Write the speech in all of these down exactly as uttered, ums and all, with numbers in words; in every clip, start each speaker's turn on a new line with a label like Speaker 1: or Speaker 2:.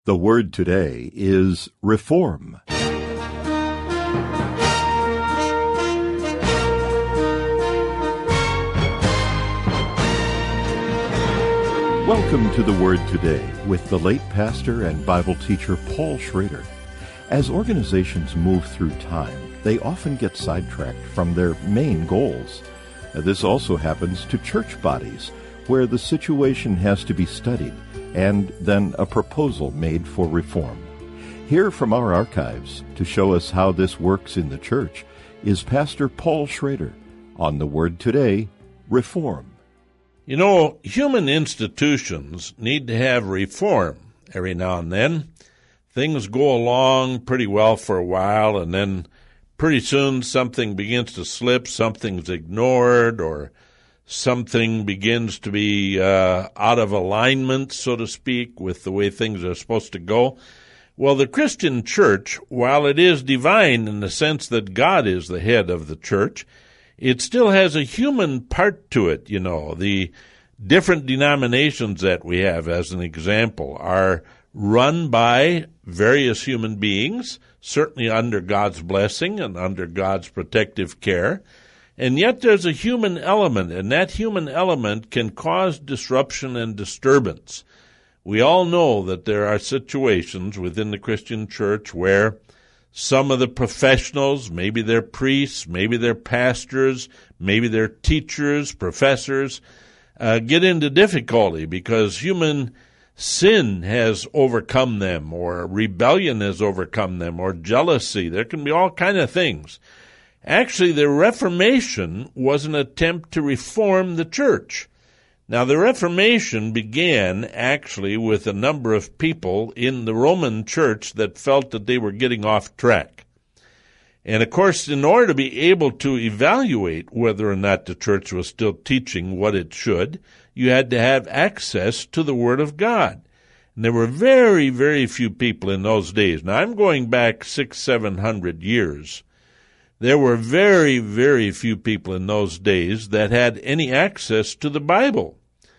Speaker 1: The word today is reform. Welcome to the Word Today with the late pastor and Bible teacher Paul Schrader. As organizations move through time, they often get sidetracked from their main goals. This also happens to church bodies, where the situation has to be studied and then a proposal made for reform. Here from our archives to show us how this works in the church is Pastor Paul Schrader on the Word Today, Reform.
Speaker 2: You know, human institutions need to have reform every now and then. Things go along pretty well for a while, and then pretty soon something begins to slip, something's ignored, or something begins to be uh, out of alignment, so to speak, with the way things are supposed to go. Well, the Christian church, while it is divine in the sense that God is the head of the church, it still has a human part to it, you know. The different denominations that we have, as an example, are run by various human beings, certainly under God's blessing and under God's protective care. And yet there's a human element, and that human element can cause disruption and disturbance. We all know that there are situations within the Christian church where some of the professionals, maybe they're priests, maybe they're pastors, maybe they're teachers, professors, uh, get into difficulty because human sin has overcome them, or rebellion has overcome them, or jealousy. There can be all kinds of things. Actually, the Reformation was an attempt to reform the church. Now, the Reformation began actually with a number of people in the Roman church that felt that they were getting off track. And, of course, in order to be able to evaluate whether or not the church was still teaching what it should, you had to have access to the Word of God. And there were very, very few people in those days. Now, I'm going back six, seven hundred years. There were very, very few people in those days that had any access to the Bible.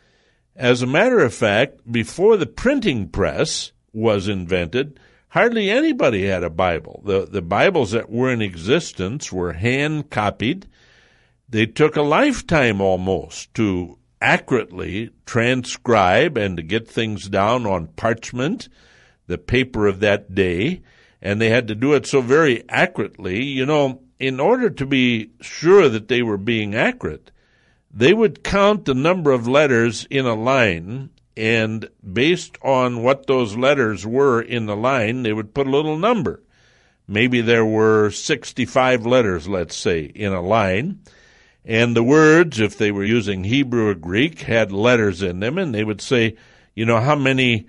Speaker 2: As a matter of fact, before the printing press was invented, hardly anybody had a Bible. The, the Bibles that were in existence were hand-copied. They took a lifetime almost to accurately transcribe and to get things down on parchment, the paper of that day, and they had to do it so very accurately. You know, in order to be sure that they were being accurate, they would count the number of letters in a line, and based on what those letters were in the line, they would put a little number. Maybe there were sixty-five letters, let's say, in a line, and the words, if they were using Hebrew or Greek, had letters in them, and they would say, you know, how many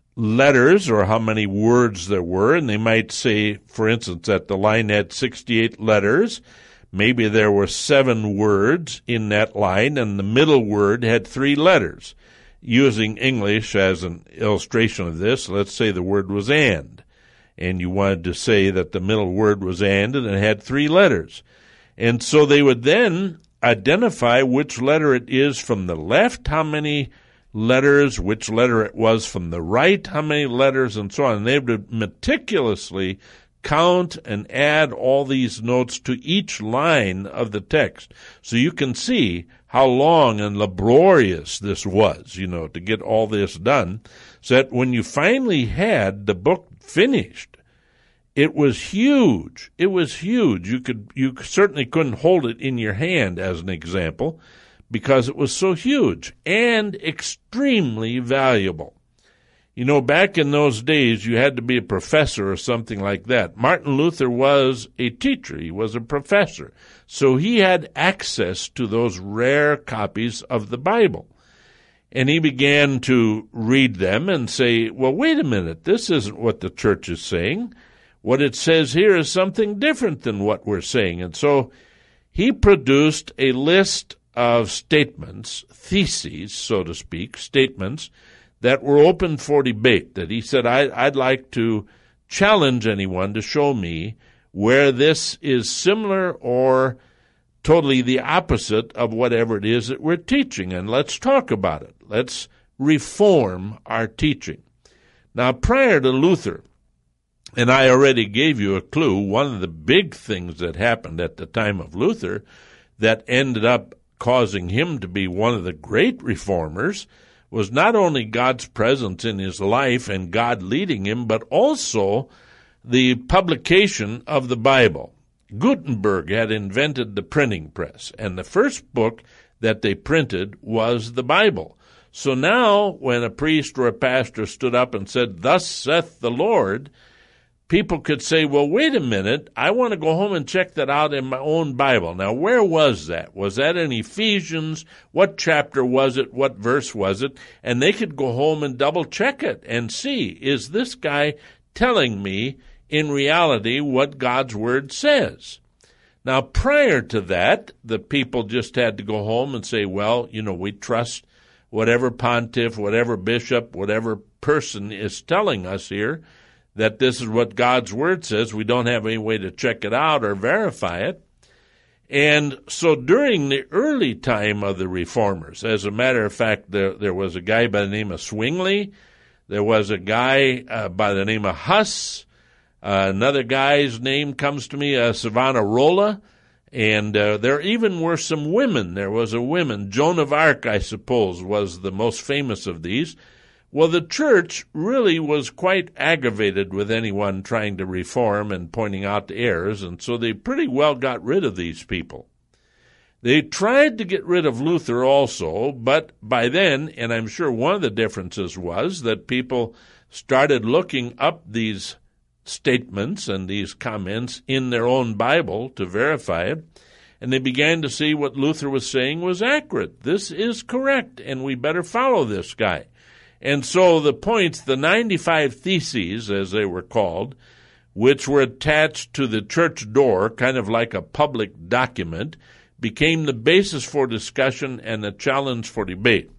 Speaker 2: letters or how many words there were, and they might say, for instance, that the line had sixty-eight letters. Maybe there were seven words in that line, and the middle word had three letters. Using English as an illustration of this, let's say the word was and, and you wanted to say that the middle word was and, and it had three letters. And so they would then identify which letter it is from the left, how many letters, which letter it was from the right, how many letters, and so on. And they would meticulously count and add all these notes to each line of the text. So you can see how long and laborious this was, you know, to get all this done, so that when you finally had the book finished, it was huge. It was huge. You could, you certainly couldn't hold it in your hand, as an example, because it was so huge and extremely valuable. You know, back in those days, you had to be a professor or something like that. Martin Luther was a teacher. He was a professor. So he had access to those rare copies of the Bible. And he began to read them and say, well, wait a minute, this isn't what the church is saying. What it says here is something different than what we're saying. And so he produced a list of statements, theses, so to speak, statements that were open for debate, that he said, I, I'd like to challenge anyone to show me where this is similar or totally the opposite of whatever it is that we're teaching, and let's talk about it. Let's reform our teaching. Now, prior to Luther, and I already gave you a clue, one of the big things that happened at the time of Luther that ended up causing him to be one of the great reformers was not only God's presence in his life and God leading him, but also the publication of the Bible. Gutenberg had invented the printing press, and the first book that they printed was the Bible. So now when a priest or a pastor stood up and said, "Thus saith the Lord," people could say, well, wait a minute, I want to go home and check that out in my own Bible. Now, where was that? Was that in Ephesians? What chapter was it? What verse was it? And they could go home and double-check it and see, is this guy telling me in reality what God's Word says? Now, prior to that, the people just had to go home and say, well, you know, we trust whatever pontiff, whatever bishop, whatever person is telling us here, that this is what God's Word says. We don't have any way to check it out or verify it. And so during the early time of the Reformers, as a matter of fact, there, there was a guy by the name of Zwingli. There was a guy uh, by the name of Huss. Uh, another guy's name comes to me, uh, Savonarola. And uh, there even were some women. There was a woman, Joan of Arc, I suppose, was the most famous of these. Well, the church really was quite aggravated with anyone trying to reform and pointing out the errors, and so they pretty well got rid of these people. They tried to get rid of Luther also, but by then, and I'm sure one of the differences was that people started looking up these statements and these comments in their own Bible to verify it, and they began to see what Luther was saying was accurate. This is correct, and we better follow this guy. And so the points, the ninety-five theses, as they were called, which were attached to the church door, kind of like a public document, became the basis for discussion and the challenge for debate.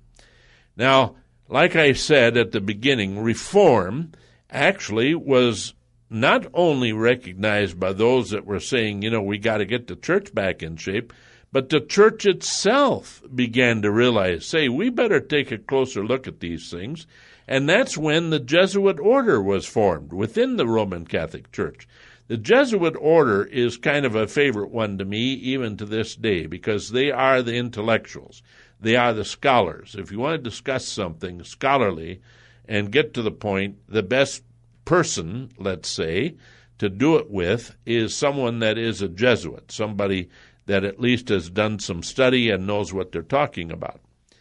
Speaker 2: Now, like I said at the beginning, reform actually was not only recognized by those that were saying, you know, we got to get the church back in shape, but the church itself began to realize, say, we better take a closer look at these things. And that's when the Jesuit order was formed within the Roman Catholic Church. The Jesuit order is kind of a favorite one to me, even to this day, because they are the intellectuals. They are the scholars. If you want to discuss something scholarly and get to the point, the best person, let's say, to do it with is someone that is a Jesuit, somebody that at least has done some study and knows what they're talking about.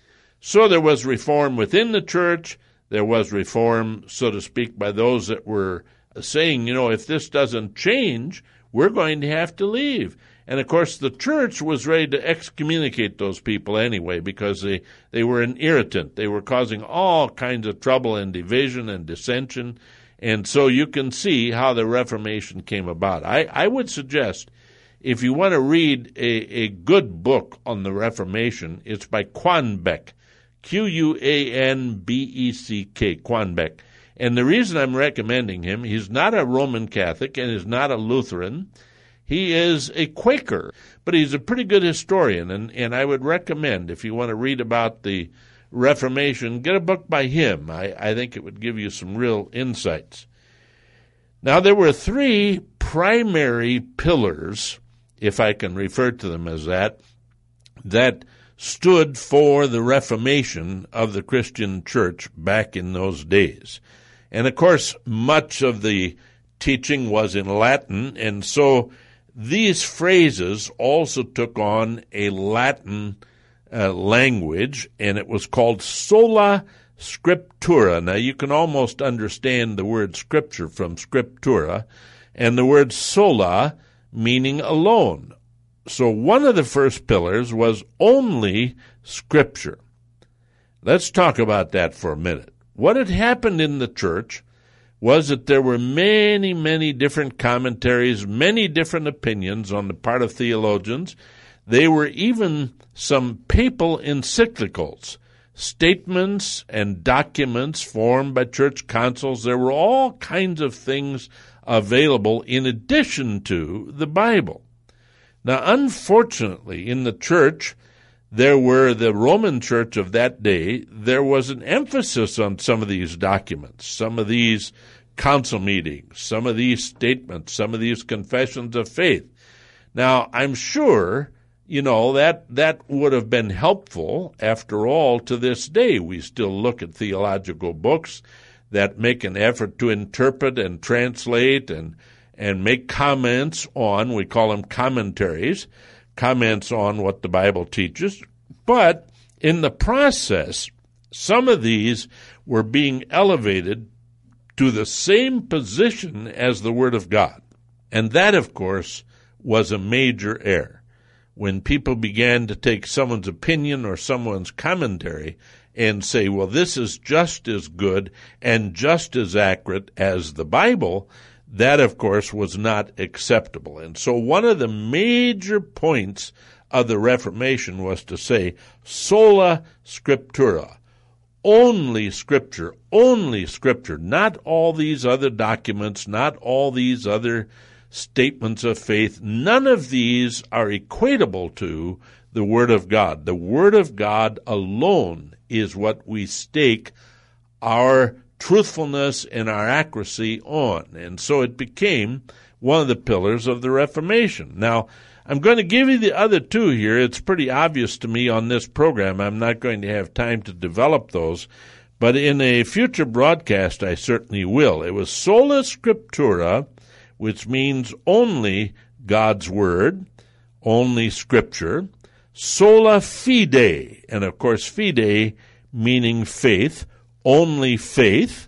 Speaker 2: So there was reform within the church. There was reform, so to speak, by those that were saying, you know, if this doesn't change, we're going to have to leave. And, of course, the church was ready to excommunicate those people anyway because they, they were an irritant. They were causing all kinds of trouble and division and dissension. And so you can see how the Reformation came about. I, I would suggest, if you want to read a, a good book on the Reformation, it's by Quanbeck, Q U A N B E C K, Quanbeck. And the reason I'm recommending him, he's not a Roman Catholic and he's not a Lutheran. He is a Quaker, but he's a pretty good historian, and, and I would recommend, if you want to read about the Reformation, get a book by him. I, I think it would give you some real insights. Now, there were three primary pillars, if I can refer to them as that, that stood for the Reformation of the Christian church back in those days. And, of course, much of the teaching was in Latin, and so these phrases also took on a Latin uh, language, and it was called sola scriptura. Now, you can almost understand the word scripture from scriptura, and the word sola meaning alone. So one of the first pillars was only Scripture. Let's talk about that for a minute. What had happened in the church was that there were many, many different commentaries, many different opinions on the part of theologians. There were even some papal encyclicals, statements and documents formed by church councils. There were all kinds of things available in addition to the Bible. Now, unfortunately, in the church, there were the Roman Church of that day, there was an emphasis on some of these documents, some of these council meetings, some of these statements, some of these confessions of faith. Now, I'm sure, you know, that that would have been helpful. After all, to this day, we still look at theological books that make an effort to interpret and translate and and make comments on, we call them commentaries, comments on what the Bible teaches. But in the process, some of these were being elevated to the same position as the Word of God. And that, of course, was a major error. When people began to take someone's opinion or someone's commentary and say, well, this is just as good and just as accurate as the Bible, that, of course, was not acceptable. And so one of the major points of the Reformation was to say, sola scriptura, only Scripture, only Scripture, not all these other documents, not all these other statements of faith. None of these are equatable to the Word of God. The Word of God alone is what we stake our truthfulness and our accuracy on. And so it became one of the pillars of the Reformation. Now, I'm going to give you the other two here. It's pretty obvious to me on this program. I'm not going to have time to develop those, but in a future broadcast, I certainly will. It was sola scriptura, which means only God's Word, only Scripture. Sola fide, and of course fide meaning faith, only faith.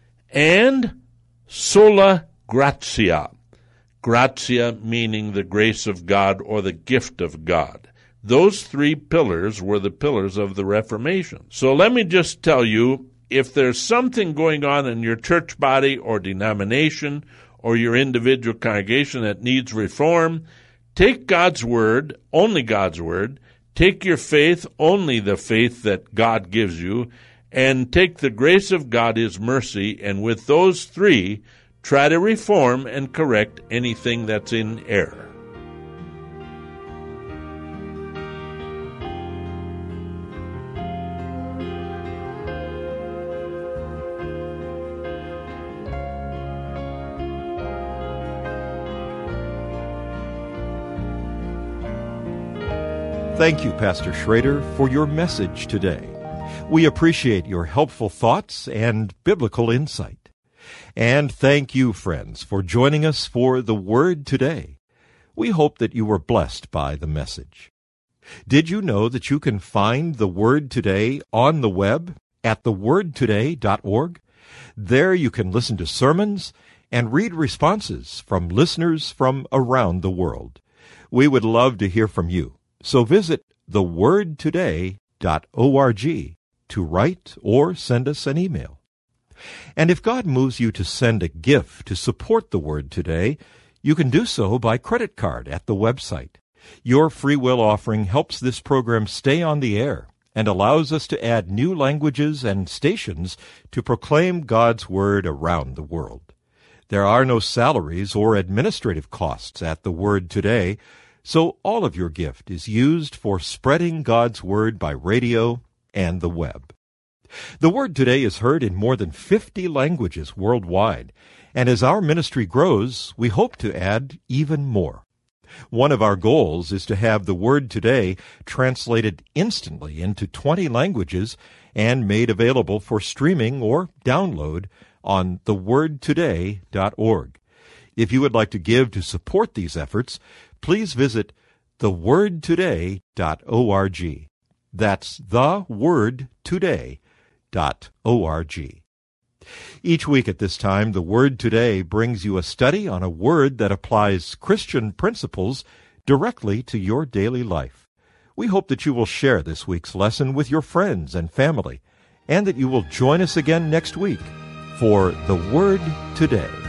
Speaker 2: And sola gratia, gratia meaning the grace of God or the gift of God. Those three pillars were the pillars of the Reformation. So let me just tell you, if there's something going on in your church body or denomination or your individual congregation that needs reform, take God's Word, only God's Word, take your faith, only the faith that God gives you, and take the grace of God, His mercy, and with those three, try to reform and correct anything that's in error.
Speaker 1: Thank you, Pastor Schrader, for your message today. We appreciate your helpful thoughts and biblical insight. And thank you, friends, for joining us for The Word Today. We hope that you were blessed by the message. Did you know that you can find The Word Today on the web at the word today dot org? There you can listen to sermons and read responses from listeners from around the world. We would love to hear from you. So visit the word today dot org to write or send us an email. And if God moves you to send a gift to support the Word Today, you can do so by credit card at the website. Your free will offering helps this program stay on the air and allows us to add new languages and stations to proclaim God's Word around the world. There are no salaries or administrative costs at the Word Today, so all of your gift is used for spreading God's Word by radio and the web. The Word Today is heard in more than fifty languages worldwide, and as our ministry grows, we hope to add even more. One of our goals is to have the Word Today translated instantly into twenty languages and made available for streaming or download on the word today dot org. If you would like to give to support these efforts, please visit the word today dot org. That's the word today dot org. Each week at this time, The Word Today brings you a study on a word that applies Christian principles directly to your daily life. We hope that you will share this week's lesson with your friends and family, and that you will join us again next week for The Word Today.